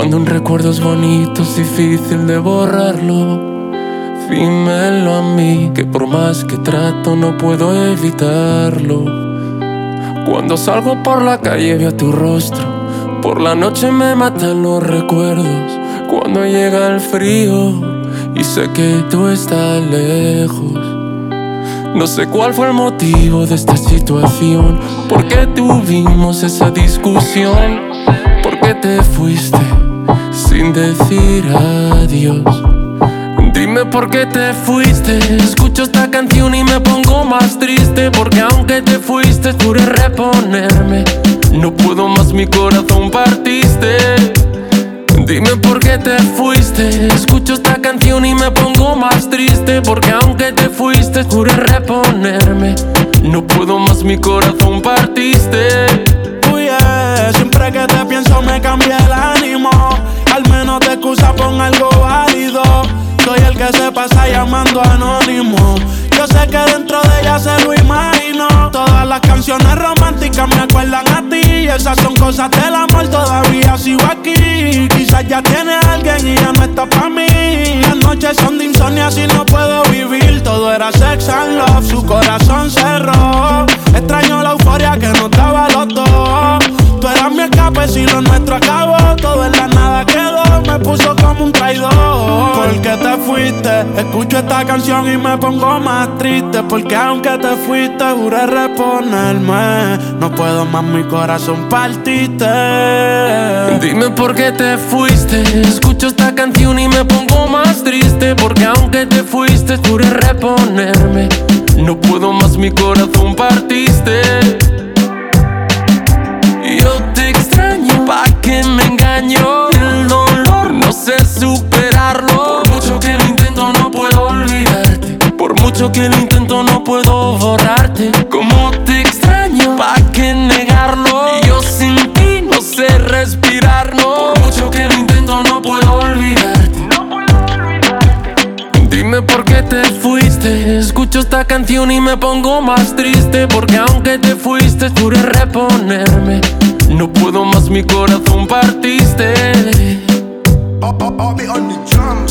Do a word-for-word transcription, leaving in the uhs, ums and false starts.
Cuando un recuerdo es bonito es difícil de borrarlo. Dímelo a mí, que por más que trato no puedo evitarlo. Cuando salgo por la calle veo tu rostro. Por la noche me matan los recuerdos. Cuando llega el frío y sé que tú estás lejos. No sé cuál fue el motivo de esta situación. ¿Por qué tuvimos esa discusión? ¿Por qué te fuiste sin decir adiós? Dime por qué te fuiste. Escucho esta canción y me pongo más triste, porque aunque te fuiste juré reponerme. No puedo más, mi corazón partiste. Dime por qué te fuiste. Escucho esta canción y me pongo más triste, porque aunque te fuiste juré reponerme. No puedo más, mi corazón partiste. Uy, yeah. Siempre que te pienso me cambia el ánimo. Al menos te excusa pon algo válido. Soy el que se pasa llamando anónimo. Yo sé que dentro de ella se lo imagino. Todas las canciones románticas me acuerdan a ti. Esas son cosas del amor, todavía sigo aquí. Quizás ya tiene alguien y ya no está pa' mí. Las noches son de insomnio, así no puedo vivir. Todo era sex and love, su corazón cerró. Extraño la euforia que nos daba los dos. Tú eras mi escape, si lo nuestro acabó. Todo en la nada quedó, me puso como un traidor. ¿Por qué te fuiste? Escucho esta canción y me pongo más triste, porque aunque te fuiste juré reponerme. No puedo más, mi corazón partiste. Dime por qué te fuiste. Escucho esta canción y me pongo más triste, porque aunque te fuiste juré reponerme. No puedo más, mi corazón partiste. Yo te extraño, ¿pa' qué me engaño? El dolor no sé superarlo. Por mucho que lo intento no puedo olvidarte. Por mucho que lo intento no puedo borrarte. Como te extraño, ¿pa' qué negarlo? Yo sin ti no sé respirar, no. Por mucho que lo intento no puedo olvidarte. No puedo olvidarte. Dime por qué te fuiste. Escucho esta canción y me pongo más triste, porque aunque te fuiste juré reponerme. No puedo más, mi corazón partiste. Oh, oh, oh, me on the drum.